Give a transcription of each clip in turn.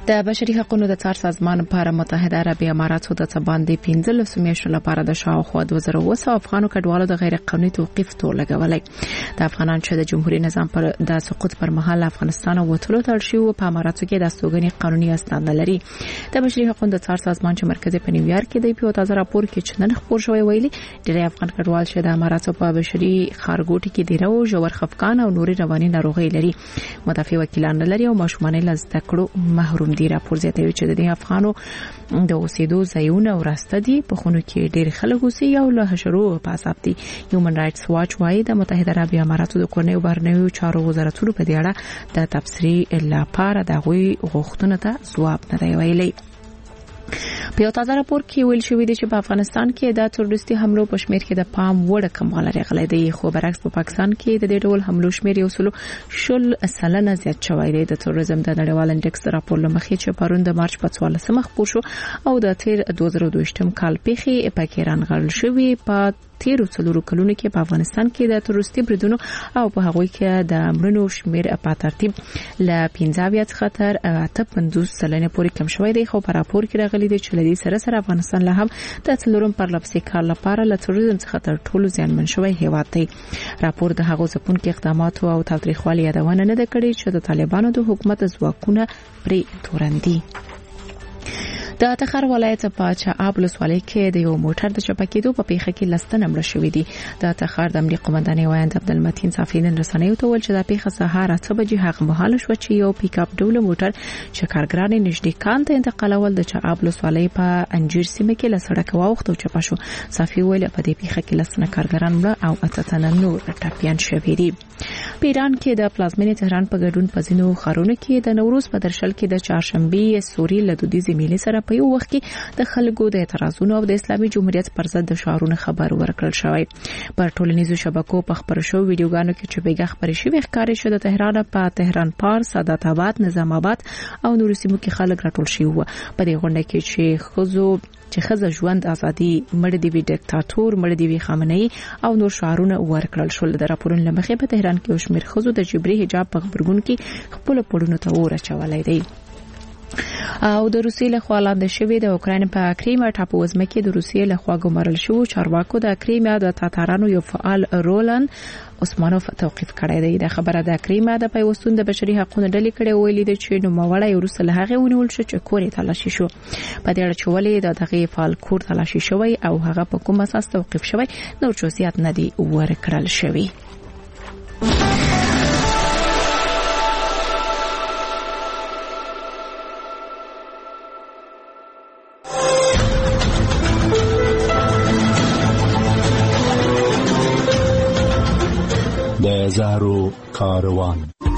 د بشري حقوقو د څار سازمان لپاره متحده عربي اماراتو د باندې 15 میاشتو لپاره د شاوخوا 2000 افغانو کډوالو د غیر قانوني توقيف تور لګولای. د افغانان چې د جمهوریت نظام پر د سقوط پر مهال افغانستان وټلو تړ شو په اماراتو کې د استوګنې قانوني اسناد نه لري. د بشري حقوقو د څار سازمان چې مرکز په نیویارک کې د یو تازه راپور کې چې نن خبر شوی ویلي ډېر افغان کډوال چې د اماراتو په بشري خارګوټي کې دیرو جوړ خفقان او نوري رواني ناروغي لري. مدافع وکیلان لري او ماشومان له زده کړو محروم دي. راپور زیاتوي چې د افغانو د اوسېدو ځایونه ورسته دي په خونو کې ډېر خلک اوسي او له حشرو په عذاب دي. هیومن رائټس واچ وايي د متحده عربي اماراتو د کورنیو بهرنیو چارو وزارتونو په دې اړه د تبصرې لپاره د غوي غوښتنو ته ځواب نه دی ویلي. په یو تازه راپور کې ویل شوی دی چې په افغانستان کې د تروریستي حملو په شمیر کې د پام وړ کموالی راغلی دی، خو برعکس په پاکستان کې د دې ډول حملو شمیر یو سلو شل سلنه زیات شوی دی. د تروریزم د نړیوال انډکس راپور لمخې چې پرون د مارچ په 14 خبر شو او د تیر 2022 کال پیښې پکې رانغړل شوی. په تیرو څلورو کلونو کې په افغانستان کې د تروریستي بریدونو او په هغوی کې د مړینو شمیر په ترتیب ل 15 څخه تر 50 سلنه پورې کم شوی دی. خو په راپور کې راغلي دی چې لدی سره افغانستان له هم د څلورم پرلپسې کال لپاره له تروریزم څخه تر ټولو زیانمن شوی هیواد دی. راپور د هغو ځپونکو اقداماتو او تاریخوالي یادونه نه کړي چې د طالبانو د حکومت ځواکونه پرې تورندي. د تخار ولایت په چعاب ولسوالۍ کې د یو موټر د چپکېدو په پیښه کې لستنه مړه شوې دي. د تخار د امنیت قومندان وایند عبدالمتین صافین رسنیو ته ول چې د پیښه سهار 8 بجې هغه مهال شو چې یو پیک اپ ډول موټر چې کارګران نږدې کان ته انتقالول د چعاب ولسوالۍ په انجیر سیمه کې له سړک واوښته او چپه شو. صافی ویل په دې پیښه کې لستنه کارګران مړه او اتتنه نور ټپيان شوي دي. په ایران کې د پلازمینې تهران په ګډون په ځینو ښارونو کې د نوروز په درشل کې د چهارشنبه سوري له دودیزې میلې سره په یو وخت کې د خلکو د اعتراضونو او د اسلامي جمهوریت پر ضد د شعارونو خبر ورکړل شوی. پر ټولنیزو شبکو په خبرو شو ویډیوګانو کې چې بیګه خبرې شوې ښکارې شو د تهران په تهران پار، سادات آباد، نظام آباد او نورو سیمو کې خلک راټول شوي وو. په دې غونډه کې چې خزه ژوند ازادي، مړ دی وی ډیکټاتور، مړ دی وی خامنه‌ای او نور شعارونه ورکړل شول. د راپورونو لمخې په تهران کې شمیر خزو د جبري حجاب په خبرګون کې خپل پړونو ته ورچولای دی. او د روسیې له خوا لاندې شوی د اوکراین په کریمیا ټاپووزمه کې د روسیې له خوا ګمارل شو چارواکو د کریمیا د تاتارانو یو فعال رولان عثمانوف توقیف کړی دی. د خبره د کریمیا د پیوستون د بشري حقوقو ډلې کړي ویلي دي چې نو موړی روسه له هغه ونیول شو چې کورې تلاشي شو. په دې اړه چې ولې د دغه فعال کور تلاشي شوی او هغه په کوم اساس توقیف شوی نو جزئیات نه دي ورکړل شوی. د زهرو کاروان.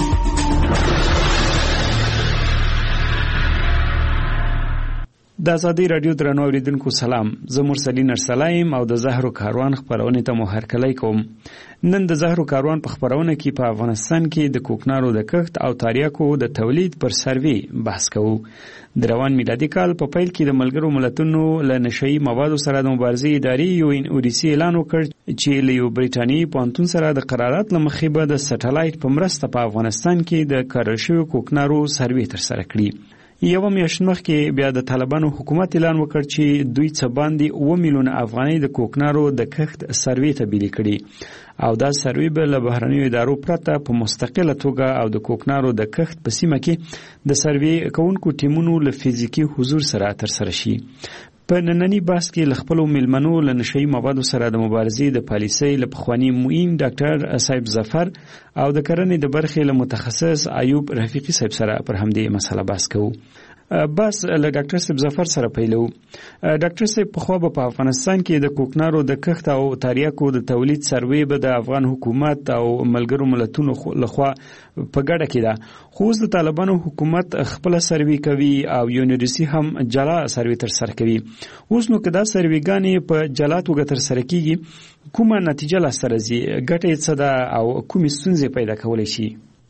د ازادي رادیو درنو اوریدونکو سلام، زه مرسلین ارسلایم او د زهرو کاروان خبرونه ته مو هرکلی کوم. نن د زهرو کاروان په خبرونه کې په افغانستان کې د کوکنارو د کښت او تریاکو د تولید پر سروي بحث کوو. د روان میلادي کال په پیل کې د ملګرو ملتونو له نشئی موادو سره د مبارزې ادارې یو اودیسي اعلان وکړ چې له یو بریټانیایی پوهنتون سره د قرارداد له مخې به د سټلایټ په مرسته په افغانستان کې د کارل شویو کوکنارو سروي ترسره کړي. یو میاشت مخکې بیا د طالبانو حکومت اعلان وکړ چې دوی څه باندې 2 میلیون افغانۍ د کوکنارو د کښت سروي ته بیلې کړي او دا سروي به له بهرنیو ادارو پرته په مستقله توګه او د کوکنارو د کښت په سیمه کې د سروي کوونکو ټیمونو له فزیکي حضور سره ترسره شي. په نننی بحث کې له خپلو میلمنو له نشئی موادو سره د مبارزې د پالیسۍ له پخواني معین ډاکټر صاحب ظفر او د کرنې د برخې له متخصص ایوب رفیقي صاحب سره پر همدې مسله بحث کوو. بس له ډاکټر صاحب ظفر سره پیلو. ډاکټر صاحب په خو په افغانستان کې د کوکنارو د کښت او تریاکو د تولید سروي به د افغان حکومت او ملګرو ملتونو لخوا په ګډه کې ده، خو د طالبانو حکومت خپل سروي کوي او یونیورسيټي هم جلا سروي تر سره کوي. اوس نو کدا سرويګانې په جلا توګه تر سره کیږي، کومه نتیجه لاسته راځي، ګټه څه ده او کومې ستونزې پیدا کولای شي؟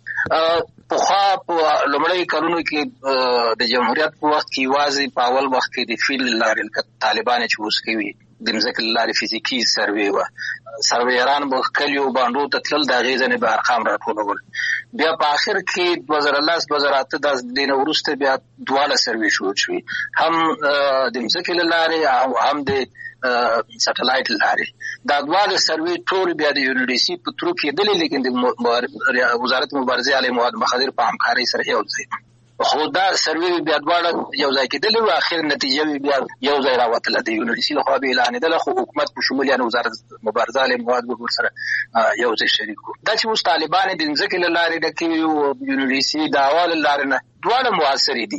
په لومړی کارونو کې د جمهوریت په وخت کې واځي په اول وخت کې د فیل لارل طالبان چې اوس کوي د ځکه لارې فزیکی سروې و سرویران به کلیو باندې ته تل د غیزنې به ارقام راټولول بیا په اخر کې 2010 2008 د دین ورسته بیا دواله سروې شروع شوې هم د ځکه لارې او هم د سټلایټ لارې دا دواله سروې ټول بیا د یونیورسيټي په ترو کې دلې لیکن د وزارت مبارزه علی مواد مخدر په همکاري سره یو ځای خو دا سروې بیا دواړه یو ځای کېدل او اخر نتیجه بیا یو ځای راوتله د یونیورسيټي خو به اعلان دله خو حکومت په شمول یعنی وزارت مبارزه علی مواد مخدر سره یو ځای شریکو دا چې اوس طالبان د ځکه لارې د کې یونیورسيټي د اول لارې نه دواړه موثر دي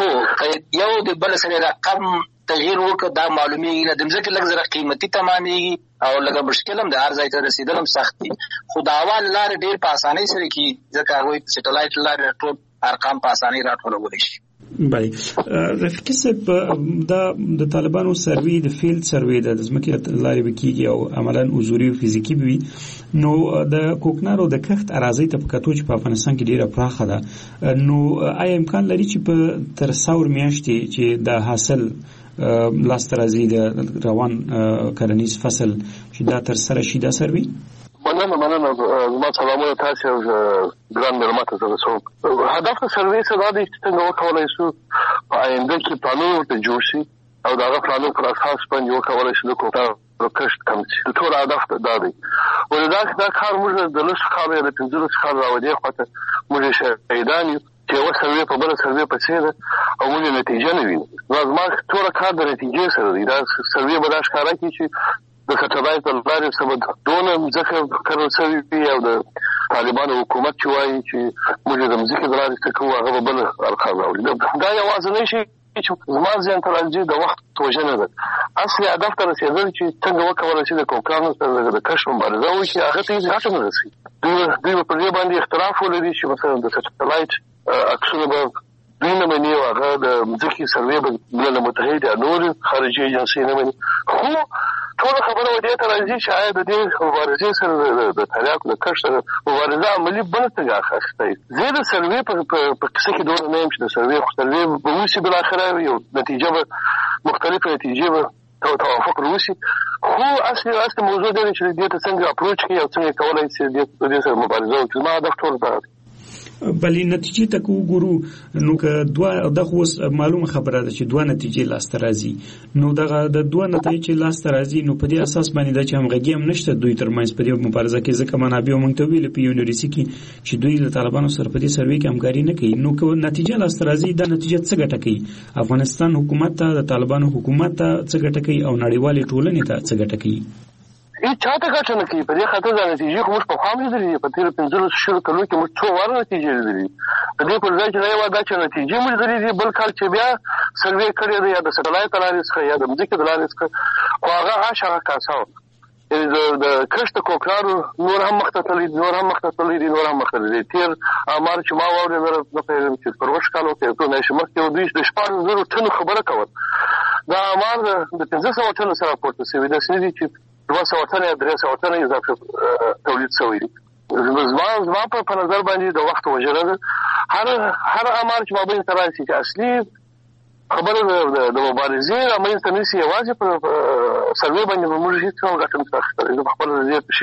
خو یو د بل سره رقم تغییر وکړه دا معلومیږي نه د ځکه لږ زره قیمتي تمامېږي او لږه مشکل هم د هر ځای ته رسیدل هم سخت دي خو د اول لارې ډېر په اسانۍ سره کې ځکه هغوی سټلایټ لارې ټول ارقام په اسانۍ راټولولی شي بله رفیقي صاحب دا د طالبانو سروې د فیلډ سروې د ځمکې لارې وکیږي او عملاً حضوري او فزیکي وي نو د کوکنارو د کښت اراضي ته په کتو چې په افغانستان کې ډیره پراخه ده نو آیا امکان لري چې په تر 100 میاشتې چې د حاصل لاست راځي د روان کرنیز فصل چې دا تر سره شي دا سروي مننه زما سلامونه تاسو ګران مېلمه ته رسوم هدف سروې څه دا دی چې څنګه وکولای شو په آینده کې پلانونه ورته جوړ شي او دا هغه پلانونه پر اساس باندې وکولای شو د کوټه کښت کم شي د ټول هدف دا دی ولې دا کار موږ د لږ کال یا د 15 کال راوړي خو ته موږ شهیدان یو چې یو سروې په بل سروې په څیر او موږ نتیجه نه وینو زما ټول کار د نتیجې سره دی دا سروې به دا ښکارا کوي چې د سټلایټ لارې سبب دونه ځکه کارول شوی او د طالبانو حکومت چې وایي چې موږ د ځمکې د لارې څخه کوو هغه بل ارقام راوړي دا یوازې شي چې زما ځین تر راځي د وخت وژنه ده اصلي هدف ته رسیدل چې څنګه وکولای شي د کوکانو سره د کشف مبارزه وکړي هغه ته ګټه نه رسي دوی په دې باندې اختلاف ولري چې مثلا د سټلایټ عکسونه به دوی نه مني او هغه د ځمکې سروې به بل متحده نور خارجي ایجنسي نه مني خو ټول خبره ودی ته راځي چې آیا د دې مبارزې سره د تریاکو د کښت سره مبارزه عملي بل څه اخیسته زه د سروې په کیسه کې دوه نه يم چې د سروې خو سروې به وسی بل اخره یو نتیجه به مختلفه نتیجه به توافق وروسي خو اصلي موضوع دی چې دې ته څنګه اپروچ کوي او څنګه کولای شي د دې سره مبارزه وکړي ما د ټول دا بلې نتیجې ته وګورو نو که دغه اوس معلومه خبره ده چې دوه نتیجې لاسته راځي نو دغه د دوه نتایج لاسته راځي نو په دې اساس باندې د چې همغږي هم نشته دوی ترمنځ په دې مبارزه کې ځکه منابع مونږ ته ویل په یونیورسيټي کې چې دوی له طالبانو سره په دې سروې کې همکاري نه کوي نو که نتیجه لاسته راځي دا نتیجه څه ګټه کوي افغانستان حکومت ته د طالبانو حکومت ته څه ګټه کوي او نړیوالې ټولنې ته څه ګټه کوي هیڅ چاته ګټه نه کوي په دې خاطر دا نتیجې خو موږ په خام لیدلې په تیر 15 شهر کلو کې موږ څو واره نتیجې لیدلې د دې پر ځای چې یو دا چې نتیجې موږ لیدلې بل کال چې بیا سروې کړې ده یا د سټلایټ لارې څخه یا د ځمکې د لارې څخه خو هغه عاشقه کاساو د کښت کوکارو نور هم مختلف نور هم مختلف تیر امر چې ما وره نه پیژنم چې پر وښ کالو کې ټول نشه مخکې دوی د 1400 ټن خبره کول دا امر د 1500 ټن سره پورته شوی د سړي چې 200 ټنه 300 ټنه اضافه تولید شوی دی زما په نظر باندې د وخت وجره ده هر امر چې مابین تر راشي چې اصلي خبره د مبارزې رامنځ ته نشي یوازې په سروې باندې موږ هیڅ څه غټم څه د خپل نظر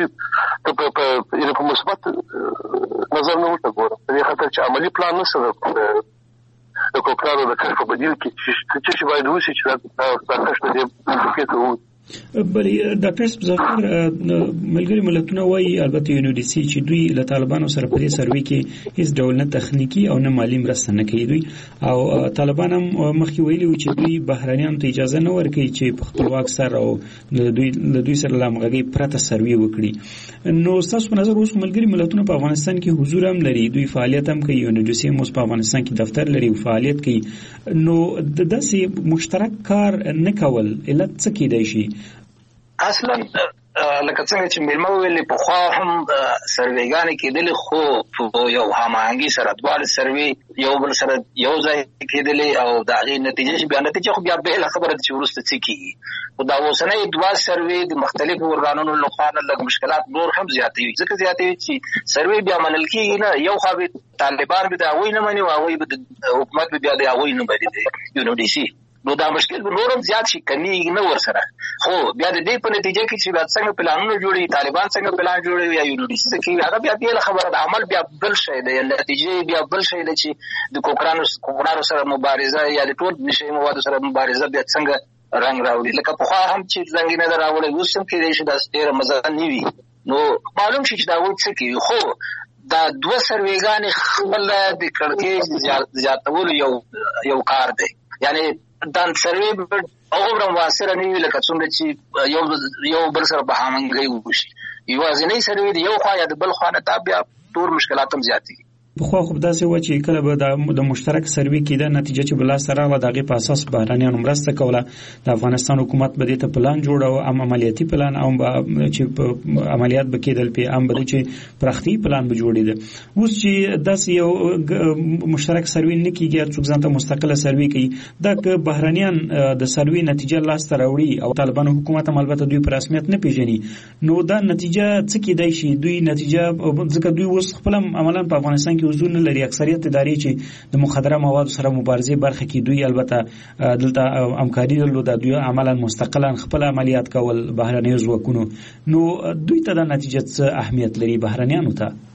شي په مثبت نظر نه ورته ګورم په دې خاطر چې عملی پلان نشته د کوکارو د کار په بدیل کې چې باید وشي چې دا کښت دې کېږي بلې ډاکټر ظفر ملګری ملتونه وایي البته یونیورسيټي چې دوی له طالبانو سره په دې سروې کې هیڅ ډول نه تخنیکی او نه مالی مرسته نه کوي دوی او طالبان هم مخکې ویلي و چې دوی بهرانيانو ته اجازه نه ورکوي چې په خپلواک سره او دوی سره لامغږي پرته سروې وکړي نو تاسو په نظر اوس ملګری ملتونه په افغانستان کې حضور هم لري دوی فعالیت هم کوي یونیورسيټي موږ په افغانستان کې دفتر لري او فعالیت کوي نو د داسې مشترک کار نه کول علت څه کېدای شي اصلا لکه څنګه چې ملما ویلې په خوا هم سروېګانې کېدلې خو په یو هماهنګي سره دواړه سروې یو بل سره یو ځای کېدلې او د هغې نتیجه خو بیا بېله خبره ده چې وروسته څه کېږي خو دا اوسنۍ دوه سروې د مختلفو ارګانونو لخوا نه لږ مشکلات نور هم زیاتوي ځکه زیاتوي چې سروې بیا منل کېږي نه یو خوا به طالبان به د هغوی نه مني او هغوی به د حکومت به بیا د هغوی نه مني د یونیورسيټي نو دا مشکل نورم زیات شي کمی نه ورسره. خو بیا د دې په نتیجه کې چې بیا څنګه پلانونه جوړي، طالبان څنګه پلان جوړوي یا یونیورسيټي کې هغه بیا بل خبره د عمل بیا بل شي دی، نتیجه بیا بل شي دی چې د کوکرانو سره مبارزه یا د ټول نشي موادو سره مبارزه بیا څنګه رنگ راوړي. لکه په خوا هم چې څنګه نه راوړي اوس هم کې شي د ډېر مزه نه وي. نو معلوم شي چې دا وایي څه کوي. خو دا دوه سروېګانې خپل د کړکېچ زیاتولو یو کار دی. یعنی دا سروې اوغه موثر نه وي لکه څنګه چې یو بل سره په همغږي وشي. یوازینی سروې دی یو خوا یا د بل خوا نه تا بیا ټول مشکلات هم زیات دي. بخوا خو داسې و چې کله به د مشترک سروې کېده نتیجه چې بلا سره راغله د هغې په اساس بهرانیانو مرسته کوله. د افغانستان حکومت به دې ته پلان جوړاوه، هم عملیاتي پلان او چې عملیات به کېدل پې هم به چې پراختي پلان به جوړېده. اوس چې داسې یو مشترک سروې نه کېږي، څوک ځان ته مستقله سروې کوي، دا که بهرانیان د سروې نتیجه لاسته راوړي او طالبانو حکومت هم البته دوی په رسمیت نه پېژني، نو دا نتیجه څه کېدای شي؟ دوی نتیجه ځکه دوی اوس خپل عملاً په افغانستان حضور نه لري. اکثریت ادارې چې د مخدره موادو سره مبارزې برخه کې دوی البته دلته همکاري درلوده، دوی عملاً مستقلاً خپل عملیات کول بهرنیو ځواکونو. نو دوی ته دا نتیجه څه اهمیت لري بهرنیانو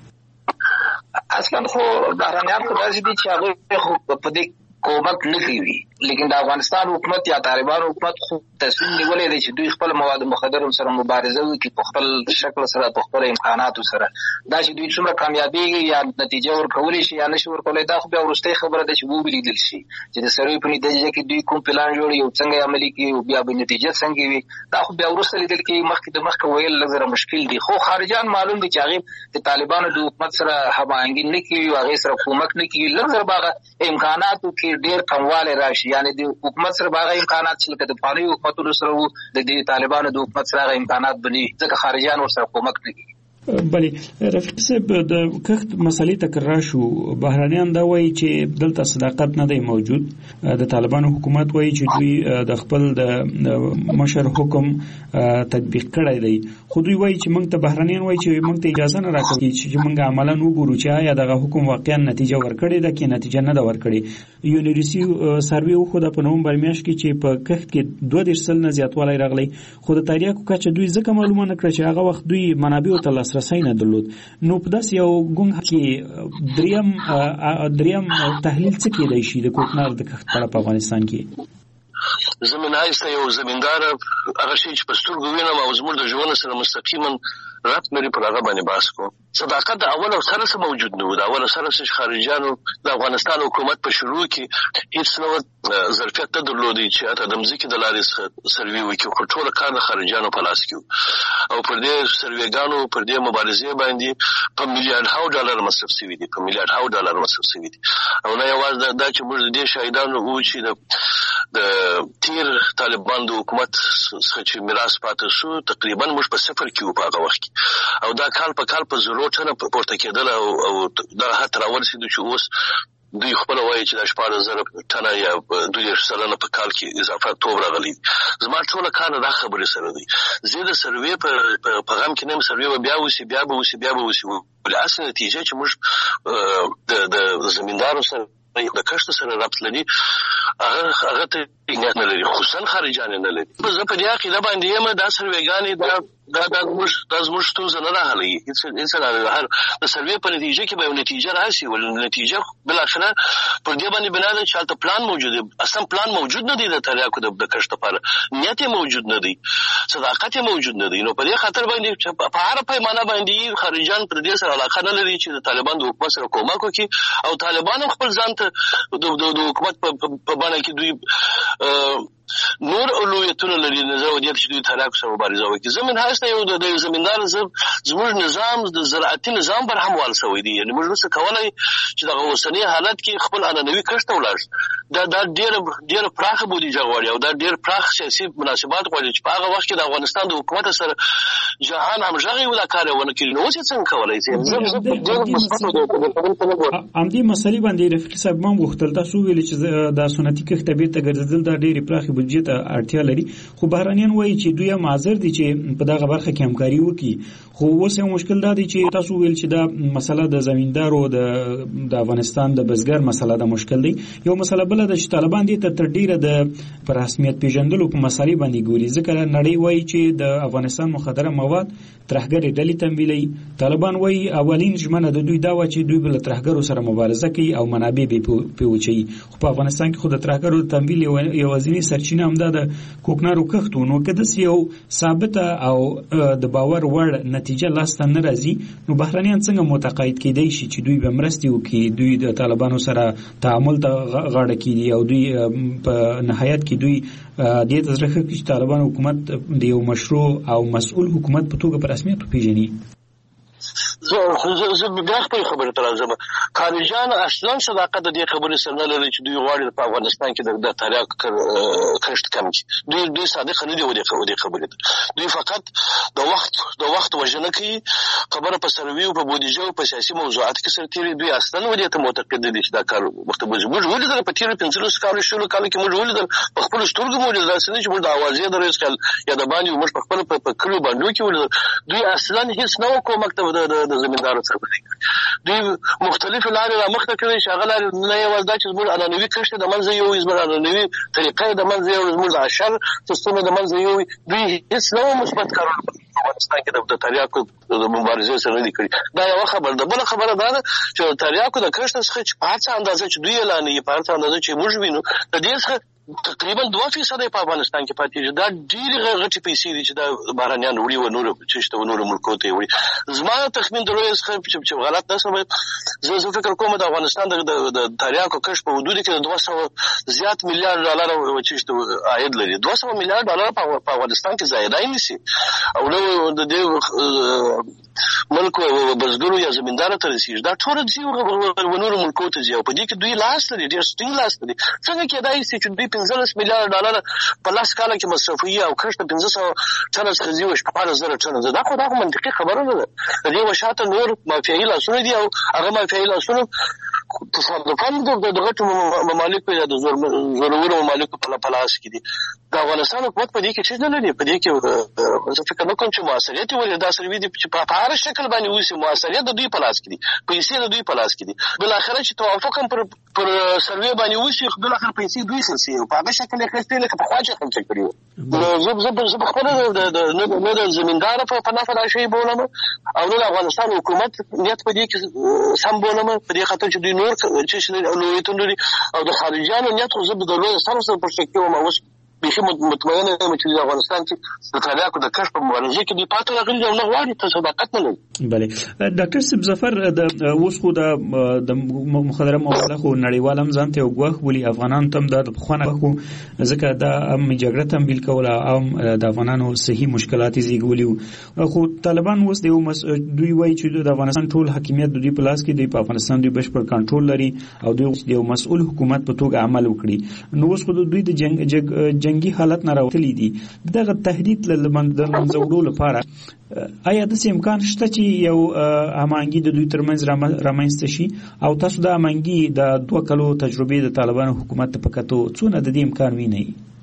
ته؟ اصلا خو بهرنیان خو داسې دي چې هغه خو په دې کومک نه کوي، لیکن د افغانستان حکومت یا طالبان حکومت خو تصمیم نیولې دی چې دوی خپل مواد مخدره سره مبارزه وکړي په خپل شکل سره، په خپل امکاناتو سره. دا چې دوی څومره کامیابیږي یا نتیجه ورکولی شي یا نشي ورکولی، دا خو بیا وروستۍ خبره ده چې ولیدل شي چې د سروې په نتیجه کې دوی کوم پلان جوړي او څنګه عملي کوي او بیا به نتیجه څنګه وي. دا خو بیا وروسته لیدل کېږي. مخکې ویل لږ زره مشکل دي. خو خارجان معلوم دي چې هغې د طالبانو د حکومت سره هماهنګي نه کوي او هغې سره کومک نه کوي. لږ زره به هغه امکاناتو کې ډېر کموالی راشي. یعنې د حکومت سره به هغه امکانات چې لکه د پخوانیو حکومتونو سره وو، د طالبانو د حکومت سره هغه امکانات به نه وي، ځکه خارجیان ورسره کومک نه کوي. بلې رفیق صاحب، د کښت مسلې تکرار شو. بهرانیان دا وایي چې دلته صداقت نه دی موجود. د طالبانو حکومت وایي چې دوی د خپل د مشر حکم تطبیق کړی دی، خو دوی وایي چې موږ ته بهرانیان وایي چې موږ ته اجازه نه راکوي چې موږ عملاً وګورو چې آیا دغه حکم واقعا نتیجه ورکړې ده که نتیجه نه ده ورکړې. یونیورسيټي سروې وښوده په نومبر میاشت کې چې په کښت کې 22 نه زیاتوالی راغلی، خو د تریاکو کچه دوی ځکه معلومه نه کړه چې هغه وخت دوی منابعو ته لاسرسی نه درلود. نو په داسې یو ګونګ کې دریم تحلیل څه کېدای شي د کوکنار د کښت په اړه په افغانستان کې؟ زمینایسته یو زمیندار هغه شی چې په سترګو وینم او زموږ د ژوند سره مستقیما ربط لري پر هغه باندې بحث کوم. صداقت د اول او سره موجود نه و. د اول سره چې خارجيانو د افغانستان حکومت په شروع کې هیڅ نو ظرفیت نه درلودي چې اته د مځکې د لارې سروې وکړي، خو ټول کار د خارجيانو په لاس کې او پر دې سروېګانو پر دې مبارزې باندې په $1,000,000 ډالر مصرف شوي دي، په $1,000,000 ډالر مصرف شوي دي. او نه یوازې دا چې موږ د دې شاهدانو وو چې د تیر طالبان د حکومت څخه چې میراث پاتې شو تقریبا موږ په صفر کې وو په هغه وخت کې، او دا کال په کال په 0 ټنه پورته کېدل او دا حتی راورسېدو چې اوس دوی خپل وایي چې د 14,000 ټنه یا 2% په کال کې اضافه توب راغلی. زما ټول کار دا خبرې سره دی. زه د سروې په غم کې نیم سروې بیا به وسی ولې اصل نتیجه چې موږ د زمیندارو سره د کښت سره ربط لري هغه ته نه لري، خصوصا خارجان نه لري. زه په دې عقیده باندې یم دا سروېګانې دا زموږ ستونزه نه راحلوي. هیڅ د سروې په نتیجه کې به یو نتیجه راشي، ول نتیجه بالاخره پر دې باندې بنا ده چې هلته پلان موجود دی. اصلا پلان موجود نه دی د تریاکو د کښت لپاره، نیت یې موجود نه دی، صداقت یې موجود نه دی. نو په دې خاطر باندې په هر پیمانه باندې خارجان پر دې سره علاقه نه لري چې د طالبان د حکومت سره کومک وکړي، او طالبان خپل ځان ته د حکومت په بڼه کې دوی نور اولویتونه لري. نظر ودیت چې دوی تریاکو سره مبارزه وکړي. زمين هسته یو د زمیندار زموږ نظام د زراعتي نظام بر هموال شوی دی. یعنی موږ څه کولای چې د اوسنی حالت کې خپل عنعنوي کښت ولاړ دا ډېر پراخه بودیجه غواړي او دا ډېر پراخ سیاسي مناسبات غواړي چې په هغه وخت کې د افغانستان د حکومت سره جهان همغږي ولا کار ونه کړي. نو څه څنګه کولای شي همدې مسلې باندې رفیق صاحب مم غوښتل تاسو ویل چې د سنتي کښت طبيعت ګرځیدل دا ډېر پراخه بودیجه ته اړتیا لري، خو بهرانیان وایي چې دوی معذر دي چې په دغه برخه کې همکاري وکړي، خو اوس یو مشکل دا دی چې تاسو ویل چې دا مسله د زمیندارو د افغانستان د بزګر مسله د مشکل دی. یو مسله بل د چې طالبان دي تر ډیره د پر رسمیت پیژندلو په مسالې باندې ګوري، ځکه نړۍ وایي چې د افغانستان مخدره مواد ترهګري ډلې تمویلوي. طالبان وایي اولین ژمنه د دوی دا و چې دوی بل ترهګرو سره مبارزه کوي او منابع به پیوچي. خو په افغانستان کې خو د ترهګرو د تمویل یوازینی سرچینه همدا د کوکنارو کښت و. نو که داسې یو ثابته او د باور وړ نتیجه لاسته نه راځي، نو بهرنیان څنګه متقاعد کېدای شي چې دوی به مرستې وکړي، دوی د طالبانو سره تعامل ته غاړه کېږي او دوی په نهایت کې دوی دې ته زړه ښه کړي چې طالبان حکومت د یو مشروع او مسؤل حکومت په توګه په رسمیت وپېژني. زه بیا خپل خبره تر ازمه خارجان اصلا صداقت د دې خبرې سره نه لري چې دوی غواړي په افغانستان کې د تاریخ کښت کم کړي. دوی صادق نه دي ودې خبرې، دوی فقط د وخت وژنه کوي، خبره په سروي او په بودیجه او په سیاسي موضوعات کې سره تیری. دوی اصلا ودې ته معتقد دي چې دا کار وخت موږ ولیدل په تیر 15 کال شلو کال کې موږ ولیدل په خپل سترګو موږ داسې چې موږ د اوازې د رئیس کال یا د باندې موږ په خپل په کلو باندې کې ولیدل. دوی اصلا هیڅ نه وکړو مکتب د زمیندارو سره دوی مختلف لارې را مخته کوي چې هغه لارې نه یوازې دا چې زموږ عنعنوي کښت د منځه یو زموږ عنعنوي طریقې د منځه یو زموږ د اشر سیستم د منځه یو. دوی هیڅ نه مثبت کارونه په افغانستان کې د تریاکو د مبارزې سره نه کوي. دا یو خبره ده. بل خبره دا ده چې تریاکو د کښت څخه چې په هڅه اندازه چې دوی اعلانوي، په هڅه اندازه چې موږ وینو د دې څخه تقریبا 2% په افغانستان کې پاتې دي. دا ډېر غټي پیسې دي چې د بهرنیان وړي و نور چې نور ملکو ته وړي. زما تخمین دروي چې غلط نه سم زه فکر کوم د افغانستان د تریاکو کښت په حدود کې 200 زیات میلیارډ ډالر چې عاید لري. 200 میلیارډ ډالر په افغانستان کې زیاتای نشي او نو د دې ملک بزګرو یا زمیندار ته رسیږي. دا ټول ځي و نور ملکو ته ځي او په دې کې دوی لاس لري، ډېر ستینګ لاس لري. څنګه کېدای شي چې دوی 15 میلیارډ ډالر په لاس کال کې مصرفوي او کښت 1500 ټن څخه زیو شپه 15000 ټن. دا خو منطقي خبره نه ده. د دې وشاته نور مافیایي لاسونه دي او هغه مافیایي لاسونه تصادفاً د غټو ممالکو یا د زورورو ممالکو په لاس کې دي. د افغانستان حکومت په دې کې څه نه لري. په دې کې زه فکر نه کوم چې مؤثریت ولري. دا سروي دي چې په هر شکل باندې وسی مؤثریت د دوی په لاس کې دي، پیسې د دوی په لاس کې دي. بل اخر چې توافق هم پر سروي باندې وسی، بل اخر پیسې دوی خرڅي او په هغه شکل یې خرڅي لکه په خواجه خرڅ کړي. زه خپل نه د زمیندار په نفع دا شی بولم او نه د افغانستان حکومت نیت په دې کې سم بولم. په دې خاطر چې دوی نور چې نویتون لري او د خارجيانو نیت خو زه د لوی سره پر شک کوم. اوس بيخي مطمئنه یم چې د افغانستان چې د تریاکو د کښت په مبارزه کې دی پاتې راغلي او نه غواړي ته صداقت نه لري. بله ډاکټر صاحب ظفر د اوس خو د مخدره مواد خو نړیوال هم ځان ته وګوخ ولي افغانان تم د خونه خو ځکه د جګړه تمویل کوله او د افغانانو صحیح مشکلات زیږولي. خو طالبان اوس دوی وایي چې د افغانستان ټول حاکمیت د دوی په لاس کې دی، په افغانستان دوی بشپړ کنټرول لري او دوی یو مسؤل حکومت په توګه عمل وکړي. نو اوس خو دوی د جنگي حالت نه راوتلي دي. دغه تهدید له منځوړو لپاره آیا د امکان شته چې یو امانګي د دوی ترمنځ رامنځته شي او تاسو د امانګي د 2 کلو تجربه د طالبانو حکومت په کتو څونه د دې امکان ویني؟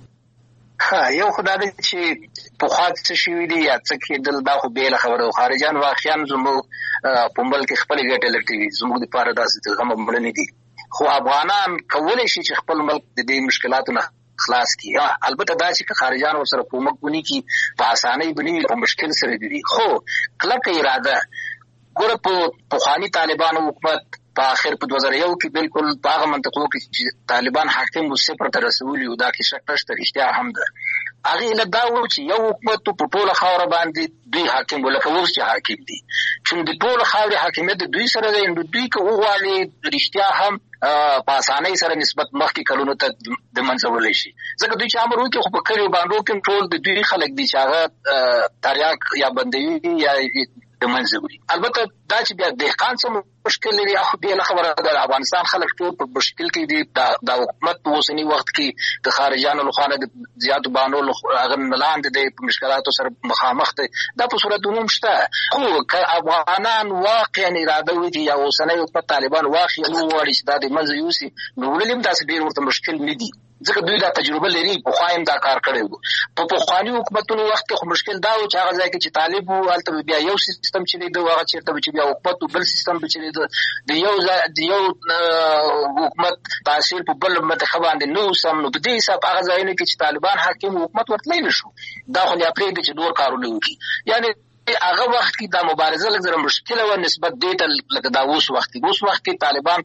یو خدای دې چې په خاطر شي ویلي یا څه کې دل دا خو به خبره خارجان واقعا زمو په ملک خپل ګټه لټوي، زمو د پاره داسې غم مړنی دي. خو افغانان کولای شي چې خپل ملک د دې مشکلاتو خلاص کی. البته دا چې خارجان سره کومک ونی کی په اسانۍ بنوي په مشکل سره دي. خو کلک اراده ګوره په خواني طالبانو حکومت په اخر په 2001 کې بالکل باغ منطقو کې چې طالبان حاکم وسه پر ترسولي او دا کې شک نشته رښتیا هم ده. هغه له دا و چې یو حکومت په ټوله خاور باندې دوی حاکم ولکه اوس چې حاکم دي چې د ټوله خاور حاکمیت دوی سره دی. دوی که وغواړي رښتیا هم په اسانۍ سره نسبت مخکې کلونو ته د منځولای شي. ځکه دوی چې امر وکړي خو په کلیو باندې کې ټول د دوی خلک دي چې هغه تریاک یا بندوي یا د منځوري. البته دا چې بیا دهقان سم مشکل لري خو به خبره د افغانستان خلک ټول په مشکل کې دي. د حکومت په اوسنی وخت کې د خارجانو لخوا د زیات بانو هغه ملاند د مشکلاتو سره مخامخ دي. دا په صورتونو شته. خو افغانان واقعا اراده وي یا اوسنی حکومت طالبان واقعا وایي چې د منځ یوسي نو ولیم تاسو ډیر ورته مشکل نه دي. ځکه دوی دا تجربه لري، پخوا هم دا کار کړی وو. په پخواني حکومتونو وخت کې خو مشکل دا و چې هغه ځای کې چې طالب وو هلته بیا یو سیستم چلېده، هغه چېرته چې بیا حکومت و بل سیستم به چلېده، د یو حکومت تاثیر په بل منطقه باندې نه و سم. نو په دې حساب هغه ځایونو کې چې طالبان حاکم حکومت ورتلی نه شو، دا خو یا پرېږدي چې نور کارونه وکړي. یعنې هغه وخت کې دا مبارزه لږ زره مشکله وه نسبت دې ته لکه دا اوس وخت کې. اوس وخت کې طالبان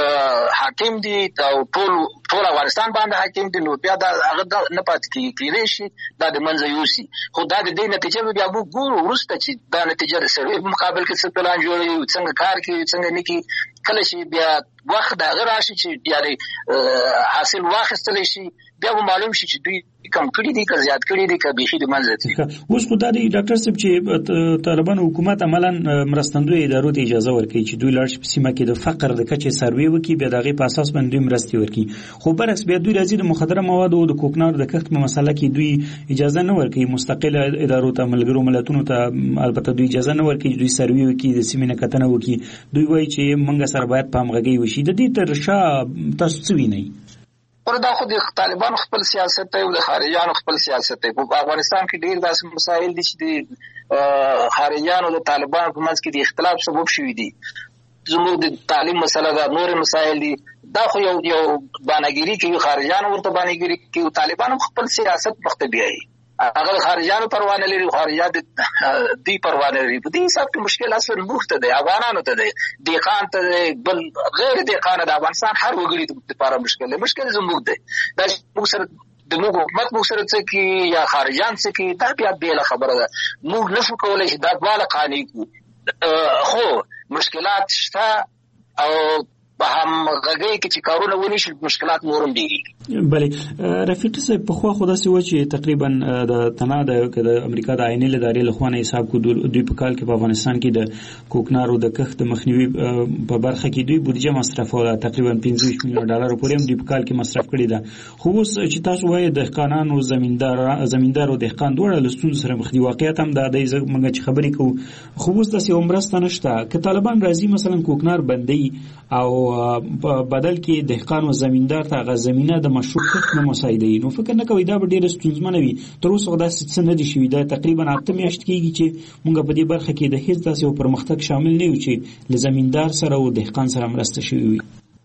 حاکم دي او ټول افغانستان باندې حاکم دي، نو بیا دا هغه نه پاتې کېدی شي، دا د منځه یوسي. خو دا د دې نتیجه به بیا موږ ګورو وروسته چې دا نتیجه د سروې په مقابل کې څه پلان جوړوي، څنګه کار کوي، څنګه نه کوي. کله چې بیا وخت د هغه راشي چې یعنې حاصل واخیستلی شي، بیا به معلوم شي چې دوی کم کړي دي که زیات کړي دي که بیخي د منځه دي. اوس خو دا دی ډاکټر صاحب چې طالبان حکومت عملا مرستندوی ادارو ته اجازه ورکوي چې دوی لاړ شي په سیمه کې د فقر د کچې سروې وکړي، بیا د هغې په اساس باندې دوی مرستې ورکړي. خو برعکس بیا دوی راځي د مخدره موادو او د کوکنارو د کښت په مسله کې دوی اجازه نه ورکوي مستقله ادارو ته، ملګرو ملتونو ته البته دوی اجازه نه ورکوي دوی سروې وکړي، د سیمې نه کتنه وکړي. دوی وایي چې موږ سره باید په همغږۍ وشي. د دې تر شا تاسو څه وینئ؟ دا خو د طالبانو خپل سیاست دی او د خارجیانو خپل سیاست دی. په افغانستان کې ډېر داسې مسایل دي چې د خارجیانو د طالبانو په منځ کې د اختلاف سبب شوي دي. زموږ د تعلیم مسله ده، نور مسایل دي. دا خو یو بانګیري کوي، خارجیانو ورته بانګیري کوي، طالبانو خپل سیاست مخته بیایي. هغه خارجیانو پروا نه لري، خارجیان دوی پروا نه لري. په دې حساب کې مشکل اصلا موږ ته دی، افغانانو ته دی، دهقان ته دی، بل غیر دهقان د افغانستان هر وګړي لپاره مشکل دی. مشکل زموږ دی. دا موږ سره د موږ حکومت موږ سره څه کوي یا خارجیان څه کوي، دا بیا بېله خبره ده. موږ نشو کولی چې دا دواړه قانع کړو. خو مشکلات شته او په همغږۍ کې چې کارونه ونشي مشکلات نور هم ډېرېږي. بله رفیق صاحب، پخوا خو داسې وه چې تقریبا د تنها د امریکا د عیني ادارې لخوا نه حساب کو دوی په کال کې په افغانستان کې د کوکنارو د کښت د مخنیوي په برخه کې دوی بودیجه مصرفوله، تقریبا 25 میلیون ډالر پورې هم دوی په کال کې مصرف کړي ده. خو اوس چې تاسو وایي دهقانان او زمیندار او دهقان دواړه له ستونزو سره مخ دي، واقعیت هم دا دی موږ چې خبرې کوو. خو اوس داسې یوه مرسته نشته. که طالبان راځي مثلا کوکنار بندوي او بدل کې دهقان او زمیندار ته هغه زمینه د مشروع کښت نه مساعدوي، نو فکر نه کوئ دا به ډېره ستونزمنه وي؟ تر اوسه داسې څه نه دي شوي. دا تقریبا 8 میاشتې کېږي چې موږ په دې برخه کې د هېڅ داسې یو پرمختګ شامل نه یو چې له زمیندار سره او دهقان سره مرسته شوې وي.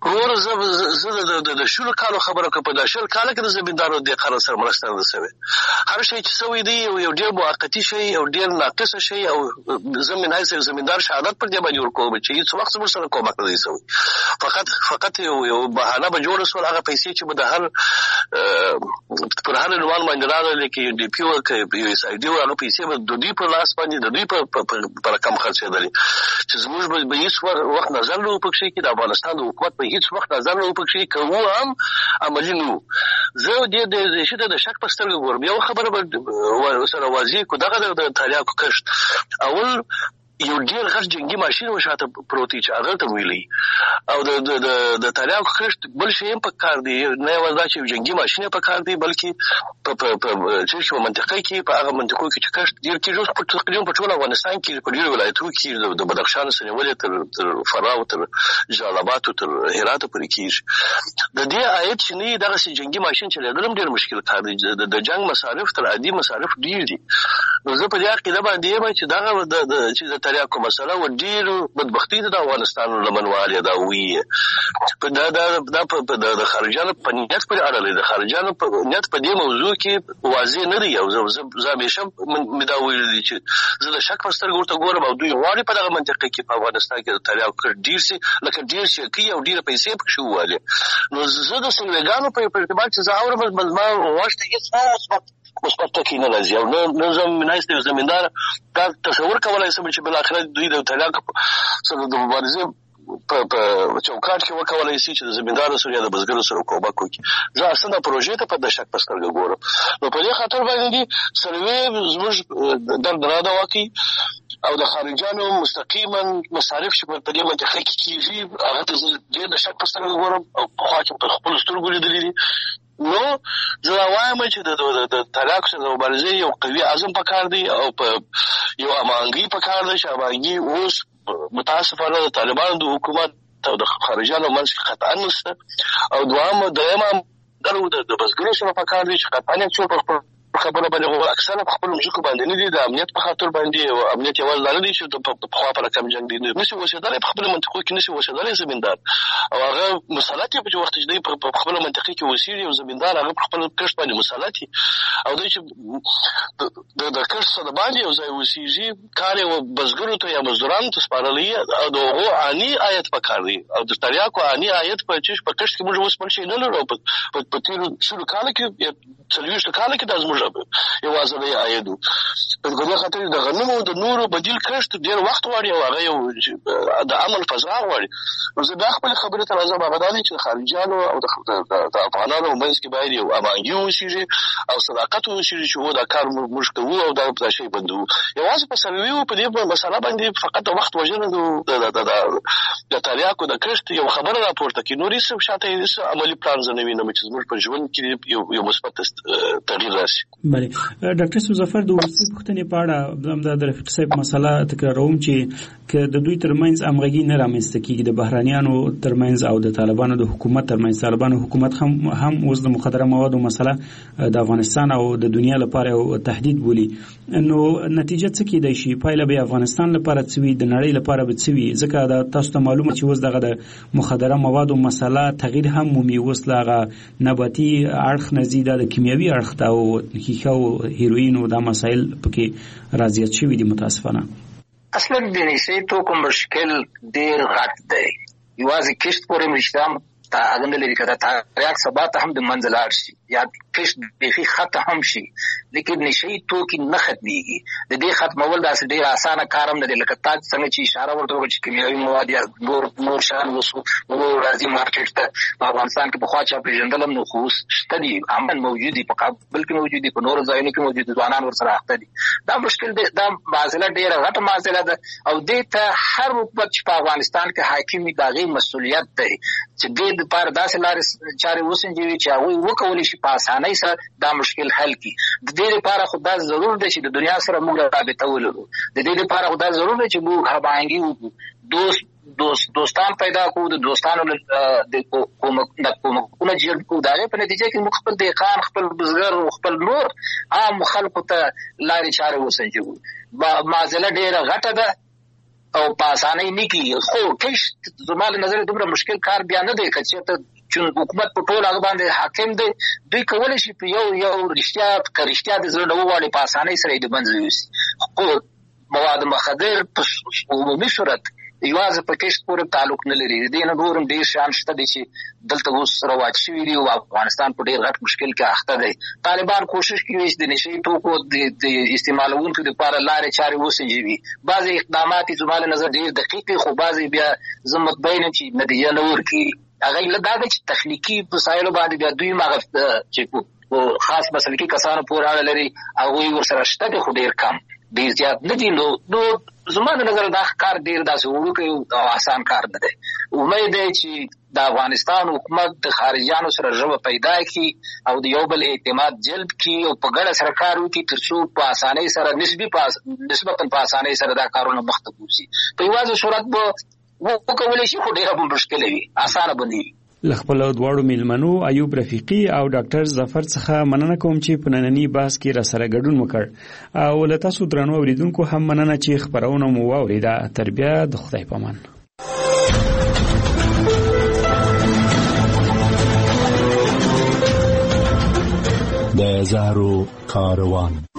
زه د شلو کالو خبره کوم. په دا شل کاله کې د زمیندارو د دهقانانو سره مرسته نه شوې. هر شی چې سوی دی یو ډېر موقتي شی او ډېر ناقصه شی، او زمیندار شهادت پر دې باندې ورکوم چې هیڅ وخت موږ سره کومک نه دی سوی. فقط یو بهانه به جوړه سول، هغه پیسې چې به د هر پر هر عنوان باندې راغلي کې ډي پی او یو اس آی ډي هغه پیسې به د دوی په لاس باندې د دوی په رقم خرڅېدلې، چې زموږ به هیڅ وخت نظر نه و پکښې کې د افغانستان د حکومت په هیڅ وخت نظر نه و پکښې که و هم عملي نه و. زه دې شي ته د شک په سترګه ګورم. یو خبره به سره واضح کړو، دغه د تریاکو کښت اول یو ډېر غټ جنګي ماشین و شاته پروت دی چې هغه ته ویلي، او د تریاکو کښت بل شی هم پکار دی. نه یوازې دا چې یو جنګي ماشین یې پکار دی، بلکې په منطقه کې په هغه منطقو کې چې کښت ډېر کېږي، تقریبا په ټول افغانستان کې په ډېرو ولایتونو کې د بدخشان څخه نیولې تر فراه تر جلال آباد تر هرات پورې کېږي. د دې عاید چې نه دغسې جنګي ماشین چلېدل هم ډېر مشکل کار دی. د جنګ مصارف تر عادي مصارف ډېر دي. نو زه په دې عقیده باندې یم چې دغه چې تریاکو مسله و ډېرو بدبختي د افغانستان لمنوالې دا وي. دا د خارجیانو په نیت پورې اړه لري. د خارجیانو په نیت په دې موضوع کې واضح نه دی. او زه همیشه مې دا ویلي دي چې زه د شک په سترګو ورته ګورم، او دوی غواړي په دغه منطقه کې په افغانستان کې د تریاکو کښت ډېر سي، لکه ډېر شي کوي او ډېره پیسې پکښې ووالي. نو زه د سنویګانو په ارتباط چې زه اورم، زما غوږ ته هېڅ مثبت ټکي نه راځي. او نه زه نایست یو زمیندار دا تصور کولی شم چې بالاخره دوی د تریاکو سره د مبارزې په چوکاټ کې وکولی شي چې د زمیندارو سره یا د بزګرو سره کومک وکړي. زه اصلا پروژې ته په د شک په سترګه ګورم. نو په دې خاطر باندې سروې زموږ درد نه ده واقعي، او د خارجیانو مستقیما مصارف چې په دې منطقه کې کېږي هغه ته زه ډېر د شک په سترګه ګورم، او پخوا چې په خپلو سترګو لیدلي دي. نو زه وایم چې د تریاکو سره د مبارزې یو قوي عزم پکار دی، او په یو امانګي پکار دی چې امانګي اوس متاسفانه د طالبانو د حکومت او د خارجیانو منځ کې قطعا نشته. او درېیمه د بزګرو سره په کار دي چې قطعاً څو په خبره باندې اکثره خپل مشکو باندې نه دي د امنیت په خاطر باندې او امنیت یو ځل نه دي چې په خوا په کم جنگ دي نشي وسیدل په خپل منطقو کې نشي وسیدل زمیندار او هغه مسلط په وخت چې په خپل منطقه کې وسیري او زمیندار هغه خپل کښت باندې مسلط او دوی چې د کښت سره باندې او ځای وسیږي کار او بزګرو ته یا مزدورانو ته سپارلې او دغه اني آیت په کار دي او د تریاکو اني آیت په چې په کښت کې موږ اوس بل شي نه لرو په تیر څو کال کې څلويشت کال کې د ازموږ یو ازمه عاید په دغه خاطر د غنمو د نورو بدیل کښت ډیر وخت وړي او هغه یو د عمل فضا وړي زه د خپل خبرې تر ازمه غواړم چې خارجانو او د افغانانو مېز کې باید یو امانګي وشي او صداقت وشي چې و دا کار موږ کوو او دا په شی بندو یوازې په سروي په دې مسله باندې فقط وخت وژنه د تاریخو د کښت یو خبره راپورته کې نوري څه شاته یې عملی پلان زنوي نه چې موږ په ژوند کې یو مثبت تغییر راشي. بله ډاکټر سوزفر د ورسي پوښتنې په اړه د رفیق صاحب مسله تکراروم چې د دوی ترمنځ همغږي نه رامنځته کیږي د بهرانيانو ترمنځ او د طالبانو د حکومت ترمنځ. طالبانو حکومت هم اوس د مخدره موادو مسله د افغانستان او د دنیا لپاره یو تهدید بولي. نو نتیجه څه کیدای شي؟ پایله به افغانستان لپاره څه وي، د نړۍ لپاره به څه وي؟ ځکه دا تاسو ته معلومه چې اوس دغه د مخدره موادو مسله تغییر هم مومي. اوس لاغه نباتي اړخ نزيده د کیمیاوي اړخ ته او حقیقت او هیروین او دا مسائل پکې راځي شوی دي متاسفانه. اصلا د نشي توکو مشکل ډیر غټ دی. یوازې کښت پورې مشتام تا اګند لري کړه تا ریاک سبا ته هم د منځلار شي یا کښت به خط هم شي لیکن نشي توکي نه ختميږي. د دې ختمول داسې ډیر اسانه کارم نه دی لکه تا څنګه چې اشاره ورته وکړه چې کیمیاوي مواد یا نور شان وسو نو راځي مارکیټ ته په افغانستان کې په خوا چا پیژندلم نو خو شته دي امن موجود دي په کابل کې موجود دي په نور ځایونو کې موجود دي ځوانان ورسره اخته دي. دا مشکل دی. دا معضله ډیره غټه معضله ده او دې ته هر حکومت په افغانستان کې حاکمي داغي مسؤلیت دی چې دې لپاره داسې لارې چارې وسنجوي چې هغه وکولي شي په اسانۍ سره دا مشکل حل کړي. د دې لپاره خو دا ضرور دی چې د دنیا سره موږ رابطه ولرو. د دې لپاره خو دا ضرور دی چې موږ هماهنګي وکړو، دوستان پیدا کړو، د دوستانو د کومکونه جوړ کړو. دا په نتیجه کې موږ خپل دهقان، خپل بزګر او خپل نور عام خلکو ته لارې چارې وسنجوي. معضله ډیره غټه ده او په اسانۍ نه کیږي. خو کښت زما له نظر دومره مشکل کار بیا نه دی چې چې حکومت په ټول هغه باندې حاکم دی. دوی کولی شي په یو رښتیا د زړه وواړي په اسانۍ سره یې د منځ یوسي. خو مواد مخدر په عمومي صورت یوازې په کښت پورې تعلق نه لري. د دې نه نور هم ډېر شیان شته دي چې دلته اوس رواج شوي دي او افغانستان په ډېر غټ مشکل کې اخته دی. طالبان کوشش کوي چې د نشي توکو د استعمالونکو لپاره لارې چارې وسنجوي. بعضې اقدامات یې زما له نظر ډېر دقیق دي خو بعضې بیا زه مطمئن یم چې نتیجه نه ورکوي. هغه له دا ده چې تخنیکي وسایلو باندې بیا دوی مغه چې خاص مسلکي کسانو پورې اړه لري هغوی ورسره شته دي خو ډېر کم، ډېر زیات نه دي. نو زما د نظر دا کار ډېر داسې وړوکی او آسان کار نه دی. امید دی چې د افغانستان حکومت د خارجیانو سره ژبه پیدا کړي او د یو بل اعتماد جلب کړي او په ګډه سره کار وکړي تر څو په اسانۍ سره نسبتا په اسانۍ سره دا کارونه مخته بوځي. په یوازې صورت به وکولای شي خو ډیره مشکله وي، اسانه بندي. له خپل دواړو میلمنو ایوب رفیقي او ډاکټر ظفر څخه مننه کوم چې په نننی بحث کې را سره ګډون وکړ او له تاسو درنو اوریدونکو هم مننه چې خبرونه مو واوریده. تربیه د خدای پامان. د زهرو کاروان